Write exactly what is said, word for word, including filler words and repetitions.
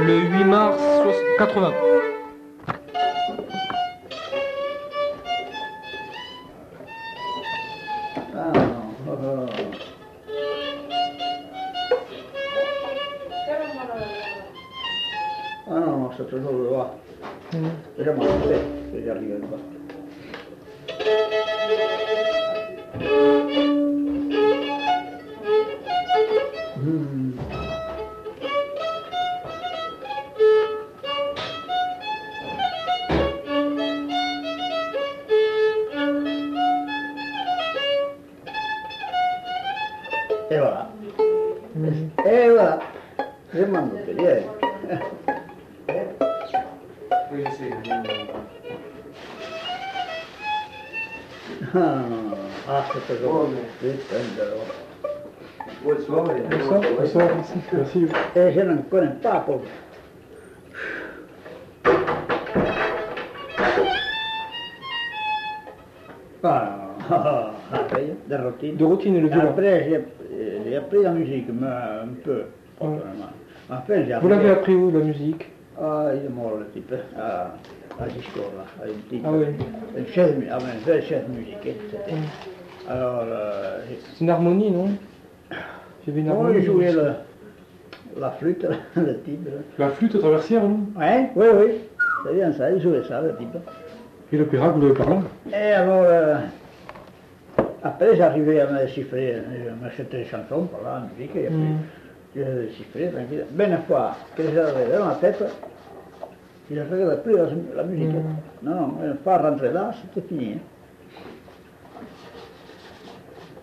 le huit mars quatre-vingts. Ah non, oh, oh. Ah non, non, c'est toujours le droit. Mmh. C'est jamais fait que j'y arrive pas. Mmh. Et voilà. Mmh. Et voilà. Je m'en doute bien. Oui, je sais. Ah, ah c'est toujours. Oh, mais- Putain de l'eau. Bonsoir. Bonsoir, bonsoir, merci. Merci. Et je ne connais pas pour. Ah, ah, après, de routine. De routine, le violon. Après, j'ai j'ai appris la musique, mais un peu. Pas Ouais. vraiment. Enfin, j'ai Vous l'avez appris où, la musique? Ah, il est mort le type. Ah, à Giscard, là. À une petite. Ah oui. Une chaise, ah, ben, une vraie chaise musique. C'était. Mmh. Alors, euh, C'est une harmonie, non? J'ai vu une bon, harmonie. il jouait le, la flûte, le type. La flûte traversière, non? Ouais, oui, oui. C'est bien ça, il jouait ça, le type. Et l'opéra, vous l'avez parlé? Et alors, euh, après, j'arrivais à me chiffrer, je m'achetais des chansons par là, en musique, et après, Mmh. je chiffrais tranquille. Ben, une fois que j'avais dans la tête, je ne regardais plus la, la musique. Mmh. Non, non, une fois rentré là, c'était fini. Hein.